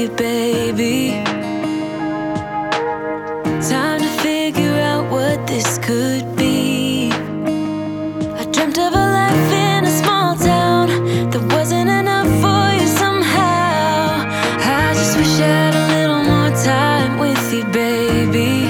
it, baby. Time to figure out what this could be. I dreamt of a life in a small town that wasn't enough for you somehow. I just wish I had a little more time with you, baby.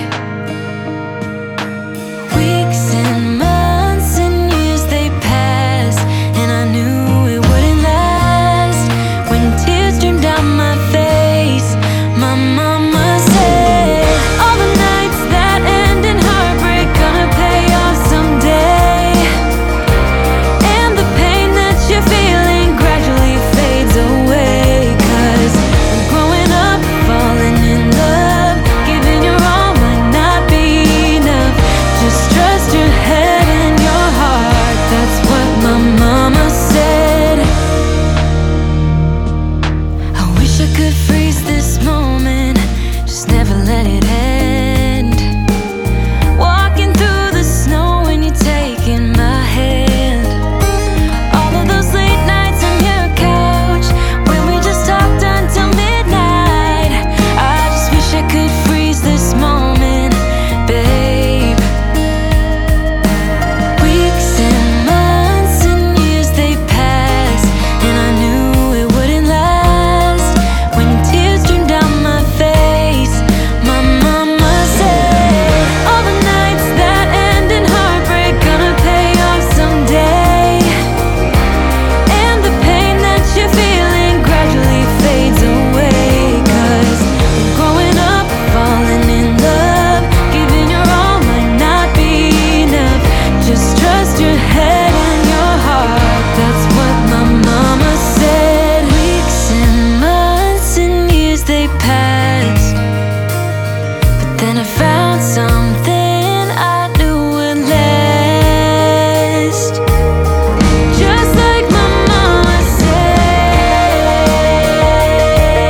Weeks and months and years they passed, and I knew it wouldn't last. When tears streamed down my face, my mama said, all the nights that end in heartbreak gonna pay off someday. And the pain that you're feeling gradually fades away. 'Cause I'm growing up, falling in love, giving your all might not be enough. Just trust your head and your heart, that's what my mama said. I wish I could freeze this moment, just never let it end. Walking through the snow when you're taking my hand. All of those late nights on your couch when we just talked until midnight. I just wish I could freeze this moment, babe. Weeks and months and years they passed, and I knew it wouldn't last. When tears streamed down my face, my mama said, all the nights that end in heartbreak gonna pay off someday. And the pain that you're feeling gradually fades away. 'Cause I'm growing up, falling in love, giving your all might not be enough. Just trust your head and your heart, that's what my mama said. Weeks and months and years they passed, but then I found something I knew would last. Just like my mama said,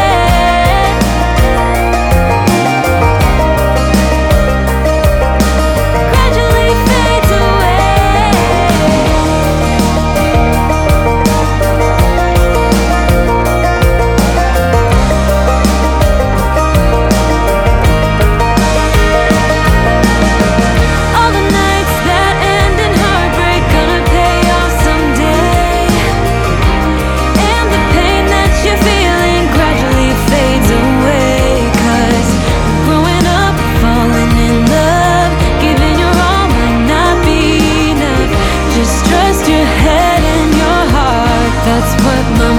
gradually fades away. All the nights that end in heartbreak gonna pay off someday. And the pain that you're feeling gradually fades away. 'Cause I'm growing up, falling in love, giving your all might not be enough. Just trust your head and your heart, that's what my